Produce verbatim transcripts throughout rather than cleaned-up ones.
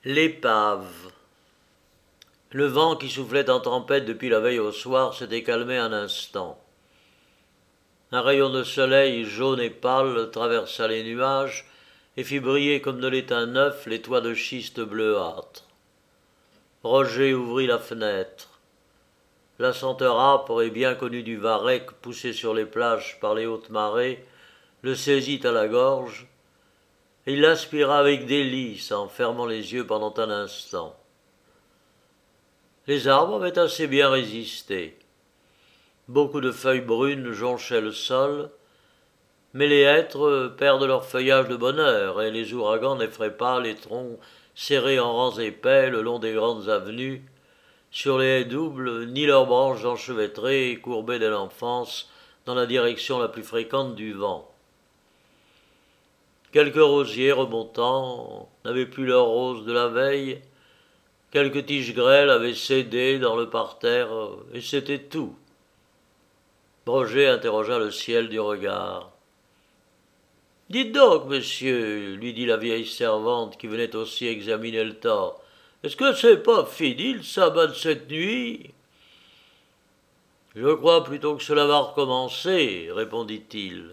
L'épave. Le vent qui soufflait en tempête depuis la veille au soir s'était calmé un instant. Un rayon de soleil jaune et pâle traversa les nuages et fit briller comme de l'étain neuf les toits de schiste bleuâtre. Roger ouvrit la fenêtre. La senteur âpre et bien connue du varech poussé sur les plages par les hautes marées le saisit à la gorge, et il l'aspira avec délice en fermant les yeux pendant un instant. Les arbres avaient assez bien résisté. Beaucoup de feuilles brunes jonchaient le sol, mais les hêtres perdent leur feuillage de bonne heure et les ouragans n'effraient pas les troncs serrés en rangs épais le long des grandes avenues, sur les haies doubles, ni leurs branches enchevêtrées et courbées dès l'enfance dans la direction la plus fréquente du vent. Quelques rosiers remontants n'avaient plus leur rose de la veille, quelques tiges grêles avaient cédé dans le parterre, et c'était tout. Roger interrogea le ciel du regard. « Dites donc, monsieur, lui dit la vieille servante qui venait aussi examiner le temps, est-ce que c'est pas fini le sabbat de cette nuit ?»« Je crois plutôt que cela va recommencer, répondit-il.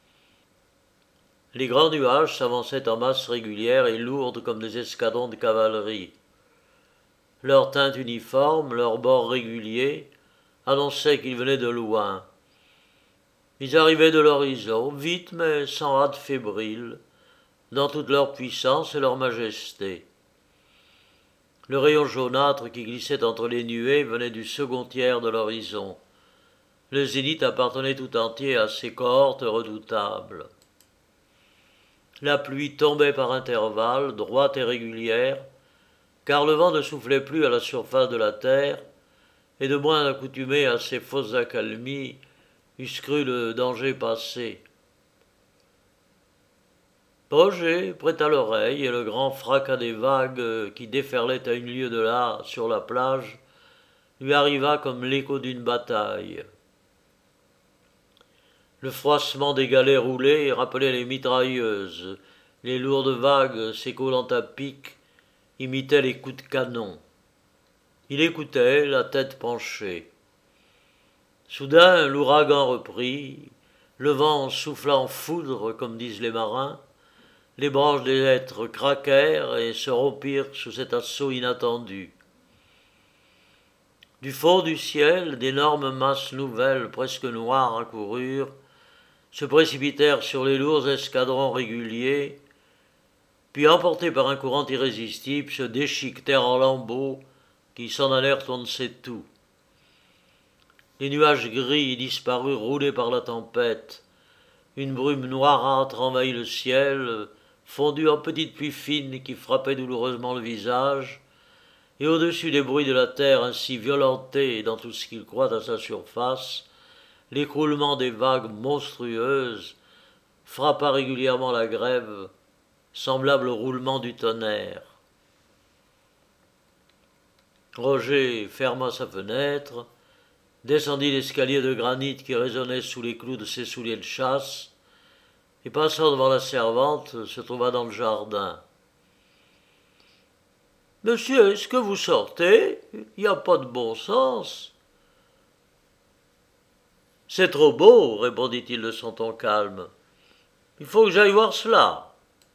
Les grands nuages s'avançaient en masse régulière et lourde comme des escadrons de cavalerie. Leur teinte uniforme, leurs bords réguliers, annonçaient qu'ils venaient de loin. Ils arrivaient de l'horizon, vite mais sans hâte fébrile, dans toute leur puissance et leur majesté. Le rayon jaunâtre qui glissait entre les nuées venait du second tiers de l'horizon. Le zénith appartenait tout entier à ces cohortes redoutables. La pluie tombait par intervalles, droite et régulière, car le vent ne soufflait plus à la surface de la terre, et de moins accoutumés à ces fausses accalmies, eussent cru le danger passé. Roger prêta l'oreille, et le grand fracas des vagues qui déferlaient à une lieue de là, sur la plage, lui arriva comme l'écho d'une bataille. Le froissement des galets roulés rappelait les mitrailleuses. Les lourdes vagues s'écoulant à pic imitaient les coups de canon. Il écoutait, la tête penchée. Soudain, l'ouragan reprit. Le vent souffla en foudre, comme disent les marins. Les branches des hêtres craquèrent et se rompirent sous cet assaut inattendu. Du fond du ciel, d'énormes masses nouvelles, presque noires, accoururent, se précipitèrent sur les lourds escadrons réguliers, puis emportés par un courant irrésistible, se déchiquetèrent en lambeaux qui s'en allèrent on ne sait où. Les nuages gris disparurent roulés par la tempête. Une brume noirâtre envahit le ciel, fondue en petites pluies fines qui frappaient douloureusement le visage, et au-dessus des bruits de la terre ainsi violentés dans tout ce qu'il croit à sa surface, l'écroulement des vagues monstrueuses frappa régulièrement la grève, semblable au roulement du tonnerre. Roger ferma sa fenêtre, descendit l'escalier de granit qui résonnait sous les clous de ses souliers de chasse, et passant devant la servante, se trouva dans le jardin. « Monsieur, est-ce que vous sortez ? Il n'y a pas de bon sens. » « C'est trop beau, répondit-il de son ton calme. Il faut que j'aille voir cela. »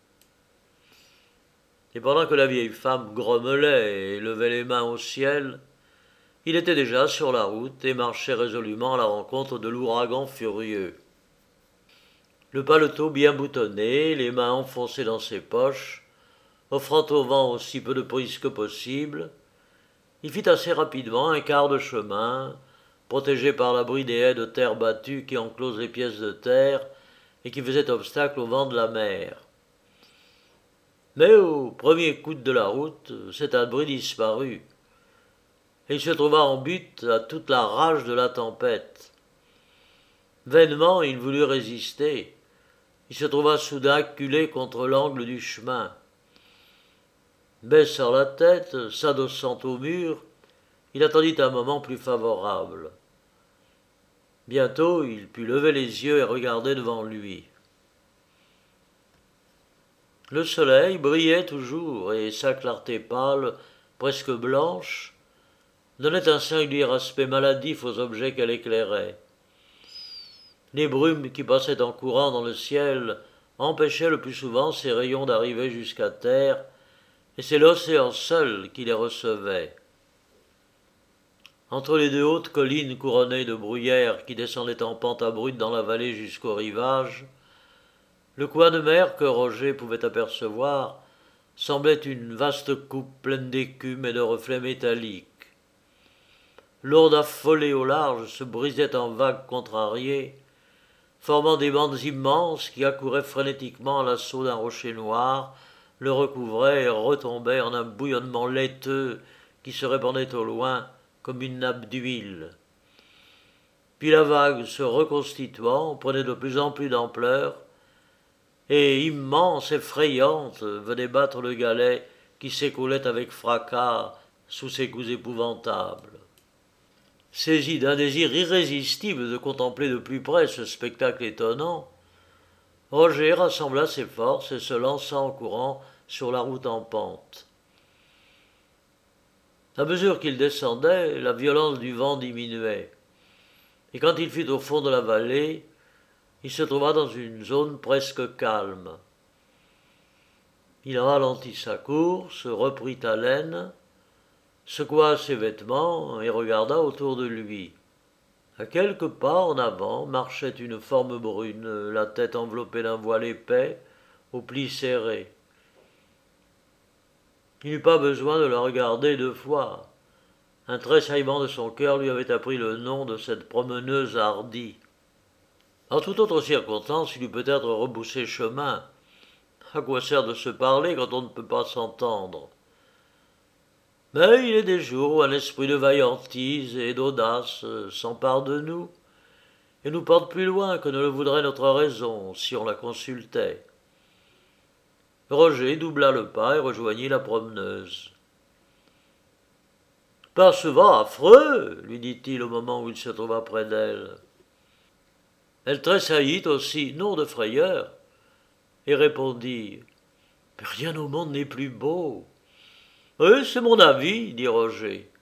Et pendant que la vieille femme grommelait et levait les mains au ciel, il était déjà sur la route et marchait résolument à la rencontre de l'ouragan furieux. Le paletot bien boutonné, les mains enfoncées dans ses poches, offrant au vent aussi peu de prise que possible, il fit assez rapidement un quart de chemin, protégé par l'abri des haies de terre battue qui enclosent les pièces de terre et qui faisaient obstacle au vent de la mer. Mais au premier coude de la route, cet abri disparut, et il se trouva en butte à toute la rage de la tempête. Vainement il voulut résister. Il se trouva soudain acculé contre l'angle du chemin. Baissant la tête, s'adossant au mur, il attendit un moment plus favorable. Bientôt, il put lever les yeux et regarder devant lui. Le soleil brillait toujours, et sa clarté pâle, presque blanche, donnait un singulier aspect maladif aux objets qu'elle éclairait. Les brumes qui passaient en courant dans le ciel empêchaient le plus souvent ces rayons d'arriver jusqu'à terre, et c'est l'océan seul qui les recevait. Entre les deux hautes collines couronnées de bruyères qui descendaient en pente abrupte dans la vallée jusqu'au rivage, le coin de mer que Roger pouvait apercevoir semblait une vaste coupe pleine d'écume et de reflets métalliques. L'onde affolée au large se brisait en vagues contrariées, formant des bandes immenses qui accouraient frénétiquement à l'assaut d'un rocher noir, le recouvraient et retombaient en un bouillonnement laiteux qui se répandait au loin comme une nappe d'huile. Puis la vague, se reconstituant, prenait de plus en plus d'ampleur, et, immense, effrayante, venait battre le galet qui s'écoulait avec fracas sous ses coups épouvantables. Saisi d'un désir irrésistible de contempler de plus près ce spectacle étonnant, Roger rassembla ses forces et se lança en courant sur la route en pente. À mesure qu'il descendait, la violence du vent diminuait, et quand il fut au fond de la vallée, il se trouva dans une zone presque calme. Il ralentit sa course, reprit haleine, secoua ses vêtements et regarda autour de lui. À quelques pas en avant marchait une forme brune, la tête enveloppée d'un voile épais, aux plis serrés. Il n'eut pas besoin de la regarder deux fois. Un tressaillement de son cœur lui avait appris le nom de cette promeneuse hardie. En toute autre circonstance, il eût peut-être rebroussé chemin. À quoi sert de se parler quand on ne peut pas s'entendre? Mais il est des jours où un esprit de vaillantise et d'audace s'empare de nous et nous porte plus loin que ne le voudrait notre raison si on la consultait. Roger doubla le pas et rejoignit la promeneuse. « Pas ce vent affreux !» lui dit-il au moment où il se trouva près d'elle. Elle tressaillit aussi, non de frayeur, et répondit « Mais rien au monde n'est plus beau. »« Oui, c'est mon avis, » dit Roger.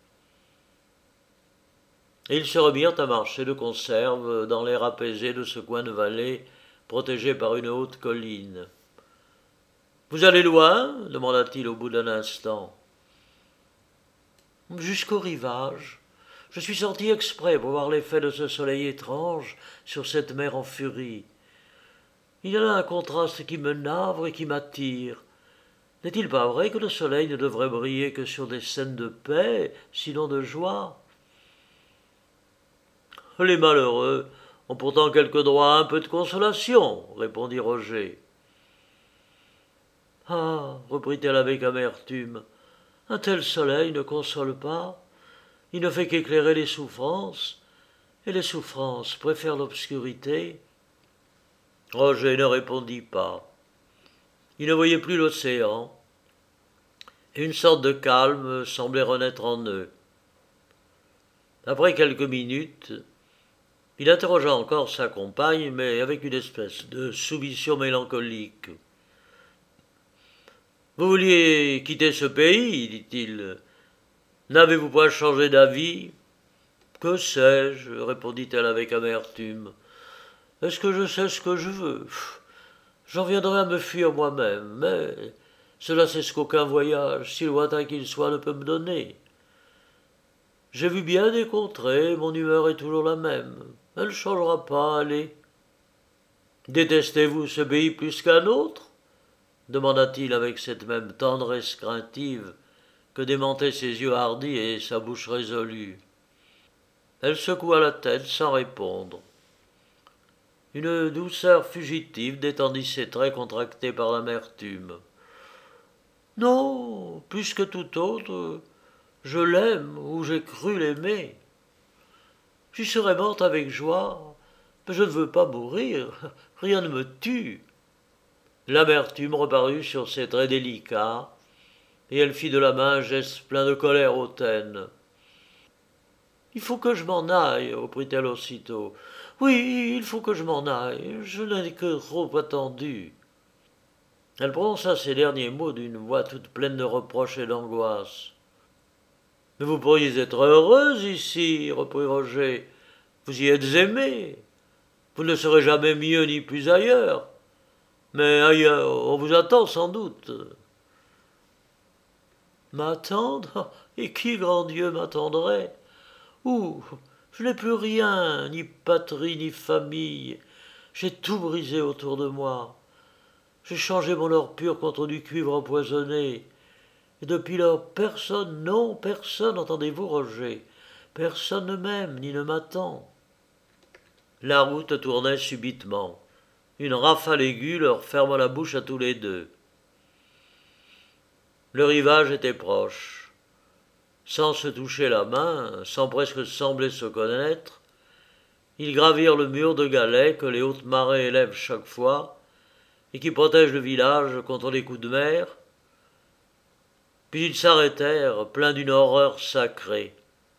Et ils se remirent à marcher de conserve dans l'air apaisé de ce coin de vallée protégé par une haute colline. « Vous allez loin ?» demanda-t-il au bout d'un instant. « Jusqu'au rivage. Je suis sorti exprès pour voir l'effet de ce soleil étrange sur cette mer en furie. Il y a là un contraste qui me navre et qui m'attire. N'est-il pas vrai que le soleil ne devrait briller que sur des scènes de paix, sinon de joie? Les malheureux ont pourtant quelque droit à un peu de consolation, répondit Roger. Ah, reprit-elle avec amertume, un tel soleil ne console pas. Il ne fait qu'éclairer les souffrances, et les souffrances préfèrent l'obscurité. Roger ne répondit pas. Il ne voyait plus l'océan, et une sorte de calme semblait renaître en eux. Après quelques minutes, il interrogea encore sa compagne, mais avec une espèce de soumission mélancolique. « Vous vouliez quitter ce pays, dit-il. N'avez-vous pas changé d'avis ?»« Que sais-je » répondit-elle avec amertume. « Est-ce que je sais ce que je veux ? J'en viendrai à me fuir moi-même, mais cela c'est ce qu'aucun voyage, si lointain qu'il soit, ne peut me donner. J'ai vu bien des contrées, mon humeur est toujours la même. Elle ne changera pas, allez. »« Détestez-vous ce pays plus qu'un autre ?» demanda-t-il avec cette même tendresse craintive que démentaient ses yeux hardis et sa bouche résolue. Elle secoua la tête sans répondre. Une douceur fugitive détendit ses traits contractés par l'amertume. « Non, plus que tout autre, je l'aime ou j'ai cru l'aimer. J'y serais morte avec joie, mais je ne veux pas mourir, rien ne me tue. » L'amertume reparut sur ses traits délicats, et elle fit de la main un geste plein de colère hautaine. « Il faut que je m'en aille, reprit-elle aussitôt. Oui, il faut que je m'en aille, je n'ai que trop attendu. » Elle prononça ces derniers mots d'une voix toute pleine de reproches et d'angoisse. « Mais vous pourriez être heureuse ici, reprit Roger. Vous y êtes aimée. Vous ne serez jamais mieux ni plus ailleurs. Mais ailleurs, on vous attend sans doute. » M'attendre? Et qui, grand Dieu, m'attendrait? Où? Je n'ai plus rien, ni patrie, ni famille. J'ai tout brisé autour de moi. J'ai changé mon or pur contre du cuivre empoisonné. Et depuis lors, personne, non, personne, entendez-vous, Roger? Personne ne m'aime, ni ne m'attend. La route tournait subitement. Une rafale aiguë leur ferma la bouche à tous les deux. Le rivage était proche. Sans se toucher la main, sans presque sembler se connaître, ils gravirent le mur de galets que les hautes marées élèvent chaque fois et qui protège le village contre les coups de mer. Puis ils s'arrêtèrent, pleins d'une horreur sacrée.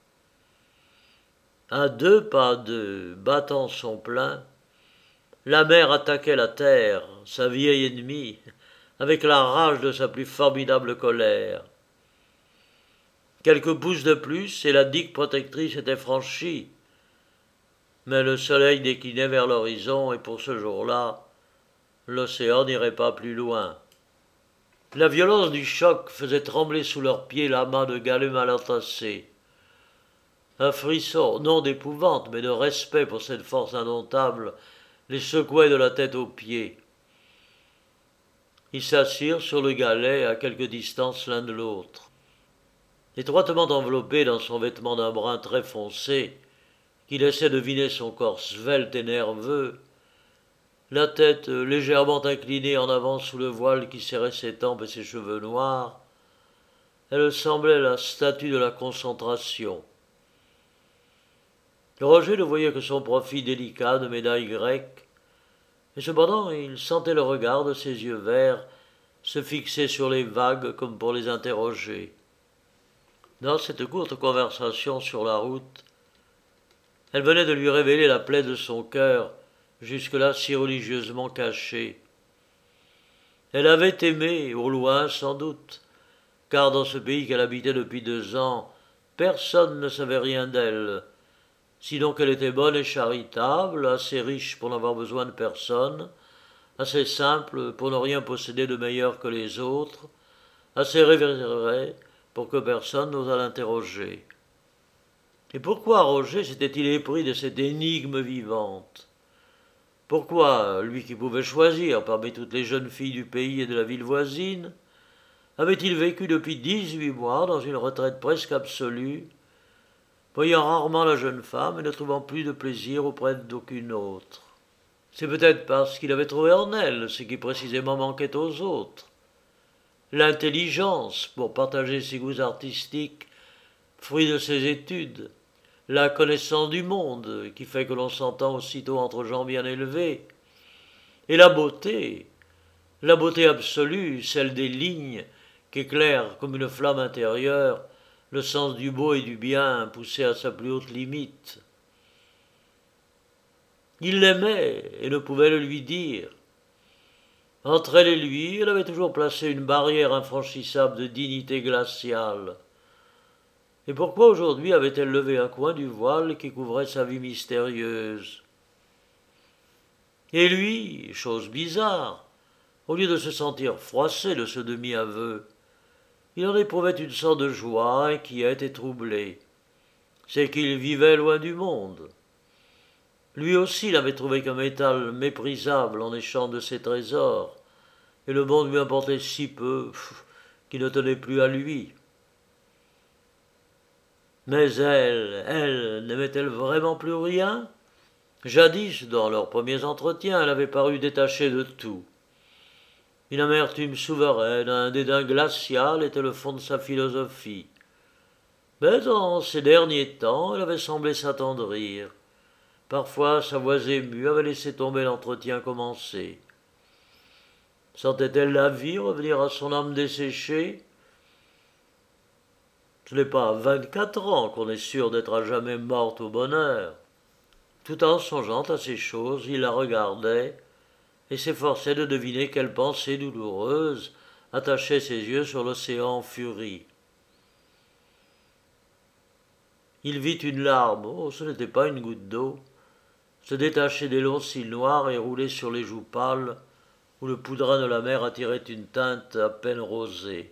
À deux pas d'eux, battant son plein, la mer attaquait la terre, sa vieille ennemie, avec la rage de sa plus formidable colère. Quelques pouces de plus, et la digue protectrice était franchie. Mais le soleil déclinait vers l'horizon, et pour ce jour-là, l'océan n'irait pas plus loin. La violence du choc faisait trembler sous leurs pieds l'amas de galets mal entassés. Un frisson, non d'épouvante, mais de respect pour cette force indomptable, les secouait de la tête aux pieds. Ils s'assirent sur le galet à quelque distance l'un de l'autre. Étroitement enveloppé dans son vêtement d'un brun très foncé, qui laissait deviner son corps svelte et nerveux, la tête légèrement inclinée en avant sous le voile qui serrait ses tempes et ses cheveux noirs, elle semblait la statue de la concentration. Roger ne voyait que son profil délicat de médaille grecque, et cependant il sentait le regard de ses yeux verts se fixer sur les vagues comme pour les interroger. Dans cette courte conversation sur la route, elle venait de lui révéler la plaie de son cœur, jusque-là si religieusement cachée. Elle avait aimé, au loin sans doute, car dans ce pays qu'elle habitait depuis deux ans, personne ne savait rien d'elle, sinon qu'elle était bonne et charitable, assez riche pour n'avoir besoin de personne, assez simple pour ne rien posséder de meilleur que les autres, assez révérée pour que personne n'osât l'interroger. Et pourquoi Roger s'était-il épris de cette énigme vivante? Pourquoi, lui qui pouvait choisir parmi toutes les jeunes filles du pays et de la ville voisine, avait-il vécu depuis dix-huit mois dans une retraite presque absolue, voyant rarement la jeune femme et ne trouvant plus de plaisir auprès d'aucune autre? C'est peut-être parce qu'il avait trouvé en elle ce qui précisément manquait aux autres. L'intelligence pour partager ses goûts artistiques, fruit de ses études, la connaissance du monde qui fait que l'on s'entend aussitôt entre gens bien élevés, et la beauté, la beauté absolue, celle des lignes qu'éclaire comme une flamme intérieure le sens du beau et du bien poussé à sa plus haute limite. Il l'aimait et ne pouvait le lui dire. Entre elle et lui, elle avait toujours placé une barrière infranchissable de dignité glaciale. Et pourquoi aujourd'hui avait-elle levé un coin du voile qui couvrait sa vie mystérieuse? Et lui, chose bizarre, au lieu de se sentir froissé de ce demi-aveu, il en éprouvait une sorte de joie inquiète et troublée. C'est qu'il vivait loin du monde. Lui aussi l'avait trouvé qu'un métal méprisable en échange de ses trésors, et le monde lui importait si peu qu'il ne tenait plus à lui. Mais elle, elle, n'aimait-elle vraiment plus rien? Jadis, dans leurs premiers entretiens, elle avait paru détachée de tout. Une amertume souveraine, un dédain glacial était le fond de sa philosophie. Mais dans ces derniers temps, elle avait semblé s'attendrir. Parfois, sa voix émue avait laissé tomber l'entretien commencé. Sentait-elle la vie revenir à son âme desséchée? Ce n'est pas à vingt-quatre ans qu'on est sûr d'être à jamais morte au bonheur. Tout en songeant à ces choses, il la regardait, et s'efforçait de deviner quelle pensée douloureuse attachait ses yeux sur l'océan en furie. Il vit une larme, oh, ce n'était pas une goutte d'eau, se détacher des longs cils noirs et rouler sur les joues pâles, où le poudrin de la mer attirait une teinte à peine rosée.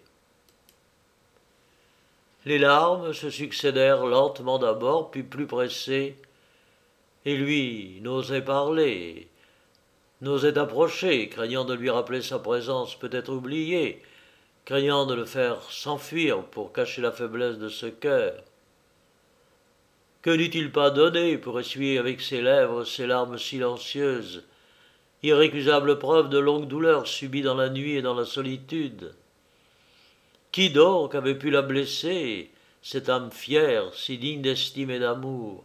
Les larmes se succédèrent lentement d'abord, puis plus pressées, et lui n'osait parler, n'osait approcher, craignant de lui rappeler sa présence peut-être oubliée, craignant de le faire s'enfuir pour cacher la faiblesse de ce cœur. Que n'eût-il pas donné pour essuyer avec ses lèvres ces larmes silencieuses, irrécusable preuve de longue douleur subie dans la nuit et dans la solitude? Qui donc avait pu la blesser, cette âme fière, si digne d'estime et d'amour?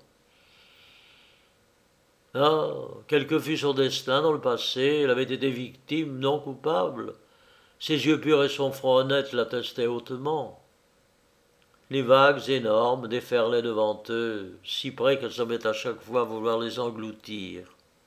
Ah, quel que fût son destin dans le passé, elle avait été victime, non coupable. Ses yeux purs et son front honnête l'attestaient hautement. Les vagues énormes déferlaient devant eux, si près qu'elles semblaient à chaque fois vouloir les engloutir.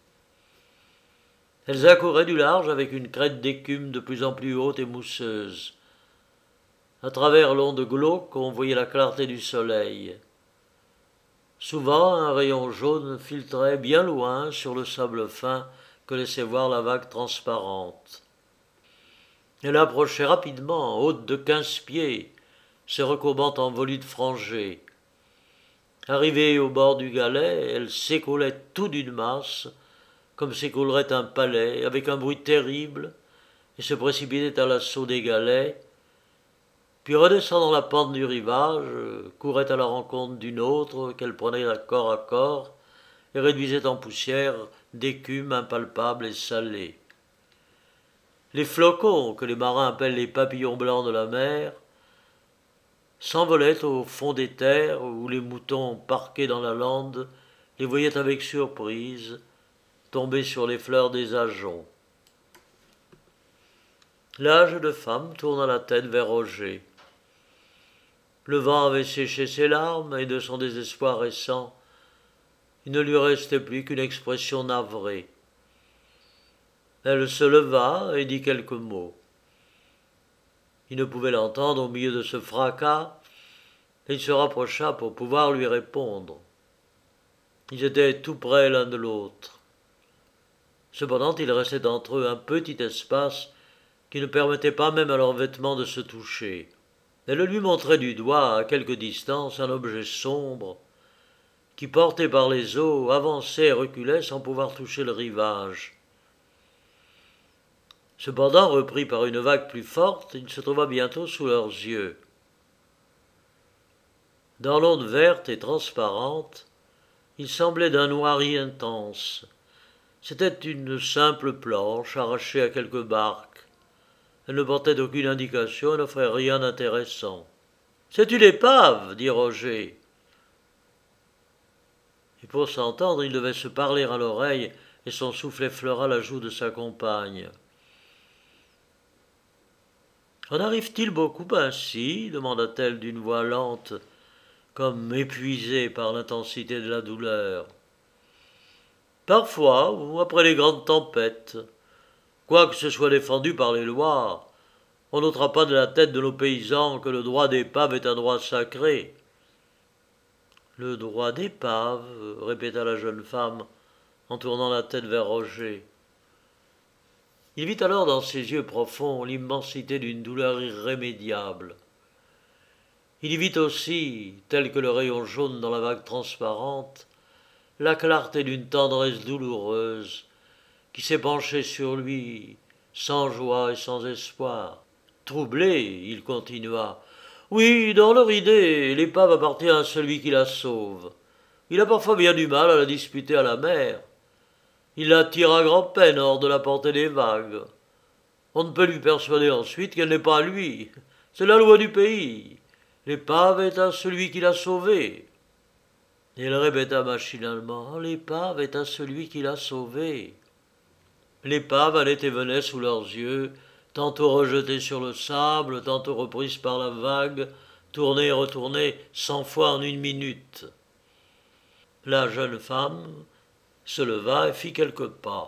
Elles accouraient du large avec une crête d'écume de plus en plus haute et mousseuse. À travers l'onde glauque, on voyait la clarté du soleil. Souvent, un rayon jaune filtrait bien loin sur le sable fin que laissait voir la vague transparente. Elle approchait rapidement, haute de quinze pieds, se recourbant en volutes frangées. Arrivée au bord du galet, elle s'écoulait tout d'une masse, comme s'écoulerait un palais, avec un bruit terrible, et se précipitait à l'assaut des galets, puis redescendant la pente du rivage, courait à la rencontre d'une autre qu'elle prenait à corps à corps et réduisait en poussière d'écume impalpable et salée. Les flocons, que les marins appellent les papillons blancs de la mer, s'envolaient au fond des terres où les moutons parqués dans la lande les voyaient avec surprise tomber sur les fleurs des ajoncs. La jeune femme tourna la tête vers Roger. Le vent avait séché ses larmes, et de son désespoir récent, il ne lui restait plus qu'une expression navrée. Elle se leva et dit quelques mots. Il ne pouvait l'entendre au milieu de ce fracas, et il se rapprocha pour pouvoir lui répondre. Ils étaient tout près l'un de l'autre. Cependant, il restait entre eux un petit espace qui ne permettait pas même à leurs vêtements de se toucher. Elle lui montrait du doigt, à quelque distance, un objet sombre, qui, porté par les eaux, avançait et reculait sans pouvoir toucher le rivage. Cependant, repris par une vague plus forte, il se trouva bientôt sous leurs yeux. Dans l'onde verte et transparente, il semblait d'un noiris intense. C'était une simple planche arrachée à quelque barque. Elle ne portait aucune indication et n'offrait rien d'intéressant. « C'est une épave, dit Roger. Et pour s'entendre, il devait se parler à l'oreille, et son souffle effleura la joue de sa compagne. « En arrive-t-il beaucoup ainsi » demanda-t-elle d'une voix lente, comme épuisée par l'intensité de la douleur. « Parfois, ou après les grandes tempêtes. Quoique ce soit défendu par les lois, on n'ôtera pas de la tête de nos paysans que le droit d'épave est un droit sacré. »« Le droit d'épave » répéta la jeune femme, en tournant la tête vers Roger. Il vit alors dans ses yeux profonds l'immensité d'une douleur irrémédiable. Il y vit aussi, tel que le rayon jaune dans la vague transparente, la clarté d'une tendresse douloureuse qui s'épanchait sur lui, sans joie et sans espoir. Troublé, il continua. « Oui, dans leur idée, l'épave appartient à celui qui la sauve. Il a parfois bien du mal à la disputer à la mer. Il la tire à grand-peine hors de la portée des vagues. On ne peut lui persuader ensuite qu'elle n'est pas à lui. C'est la loi du pays. L'épave est à celui qui l'a sauvée. » Et elle répéta machinalement. « L'épave est à celui qui l'a sauvée. » L'épave allait et venait sous leurs yeux, tantôt rejetée sur le sable, tantôt reprise par la vague, tournée et retournée cent fois en une minute. La jeune femme se leva et fit quelques pas.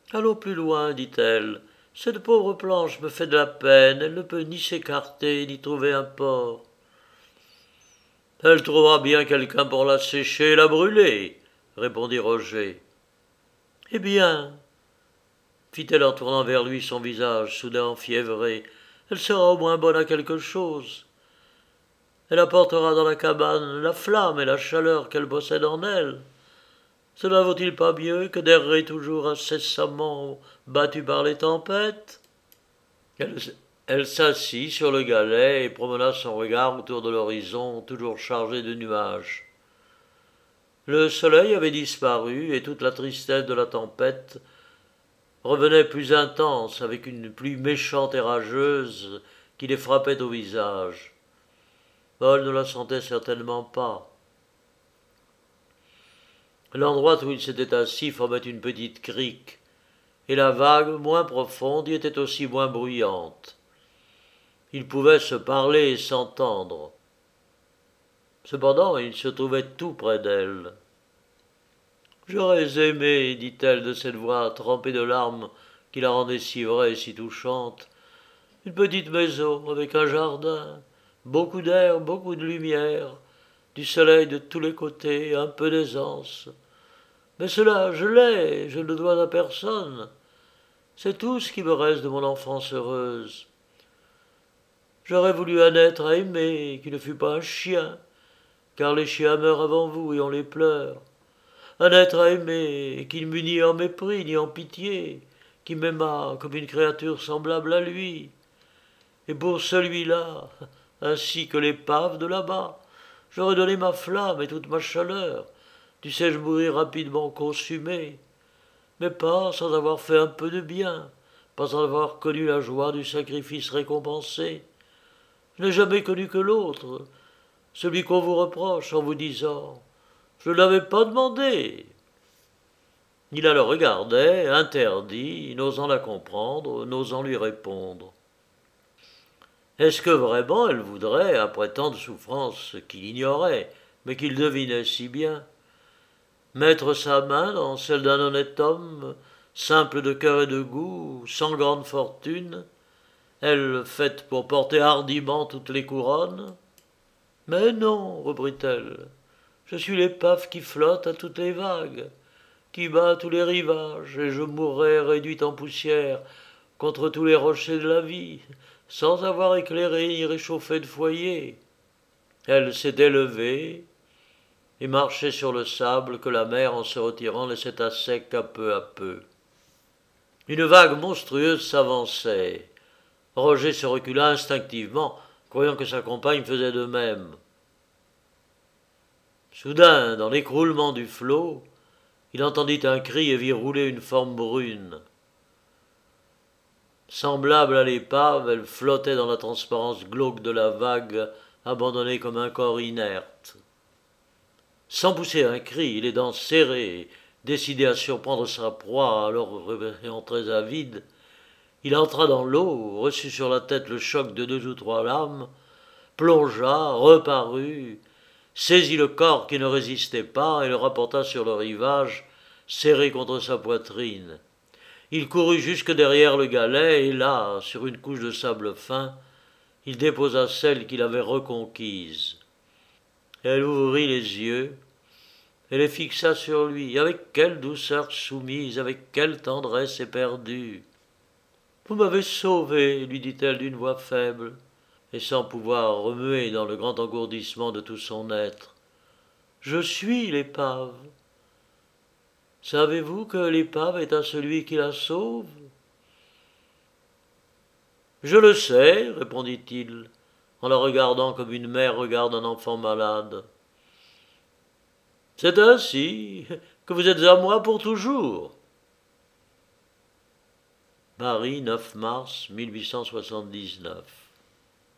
Allons plus loin, dit-elle. Cette pauvre planche me fait de la peine, elle ne peut ni s'écarter, ni trouver un port. Elle trouvera bien quelqu'un pour la sécher et la brûler, répondit Roger. Eh bien, fit-elle en tournant vers lui son visage soudain enfiévré, elle sera au moins bonne à quelque chose. Elle apportera dans la cabane la flamme et la chaleur qu'elle possède en elle. Cela vaut-il pas mieux que d'errer toujours incessamment battue par les tempêtes? Elle, elle s'assit sur le galet et promena son regard autour de l'horizon, toujours chargé de nuages. Le soleil avait disparu et toute la tristesse de la tempête revenait plus intense avec une pluie méchante et rageuse qui les frappait au visage. Paul ne la sentait certainement pas. L'endroit où il s'était assis formait une petite crique, et la vague, moins profonde, y était aussi moins bruyante. Ils pouvaient se parler et s'entendre. Cependant, il se trouvait tout près d'elle. « J'aurais aimé, dit-elle de cette voix trempée de larmes qui la rendait si vraie et si touchante, une petite maison avec un jardin, beaucoup d'air, beaucoup de lumière, du soleil de tous les côtés, un peu d'aisance. Mais cela, je l'ai, je ne le dois à personne. C'est tout ce qui me reste de mon enfance heureuse. J'aurais voulu un être à aimer, qui ne fût pas un chien, car les chiens meurent avant vous et on les pleure. Un être à aimer, qui ne m'eût ni en mépris ni en pitié, qui m'aimât comme une créature semblable à lui. Et pour celui-là, ainsi que l'épave de là-bas, j'aurais donné ma flamme et toute ma chaleur. Dussé-je mourir rapidement consumé, mais pas sans avoir fait un peu de bien, pas sans avoir connu la joie du sacrifice récompensé. Je n'ai jamais connu que l'autre, celui qu'on vous reproche en vous disant « Je ne l'avais pas demandé ». Il la regardait, interdit, n'osant la comprendre, n'osant lui répondre. Est-ce que vraiment elle voudrait, après tant de souffrances qu'il ignorait, mais qu'il devinait si bien, mettre sa main dans celle d'un honnête homme, simple de cœur et de goût, sans grande fortune, elle faite pour porter hardiment toutes les couronnes? Mais non, reprit-elle, je suis l'épave qui flotte à toutes les vagues, qui bat tous les rivages, et je mourrai réduite en poussière contre tous les rochers de la vie, sans avoir éclairé ni réchauffé de foyer. Elle s'était levée et marchait sur le sable que la mer, en se retirant, laissait à sec à peu à peu. Une vague monstrueuse s'avançait. Roger se recula instinctivement, croyant que sa compagne faisait de même. Soudain, dans l'écroulement du flot, il entendit un cri et vit rouler une forme brune. Semblable à l'épave, elle flottait dans la transparence glauque de la vague, abandonnée comme un corps inerte. Sans pousser un cri, les dents serrées, décidé à surprendre sa proie alors réveillant très avide, il entra dans l'eau, reçut sur la tête le choc de deux ou trois lames, plongea, reparut, saisit le corps qui ne résistait pas et le rapporta sur le rivage, serré contre sa poitrine. Il courut jusque derrière le galet et là, sur une couche de sable fin, il déposa celle qu'il avait reconquise. Elle ouvrit les yeux et les fixa sur lui. Avec quelle douceur soumise, avec quelle tendresse éperdue. « Vous m'avez sauvé, lui dit-elle d'une voix faible, et sans pouvoir remuer dans le grand engourdissement de tout son être. Je suis l'épave. Savez-vous que l'épave est à celui qui la sauve? Je le sais, répondit-il, en la regardant comme une mère regarde un enfant malade. C'est ainsi que vous êtes à moi pour toujours. Paris, neuf mars mille huit cent soixante-dix-neuf.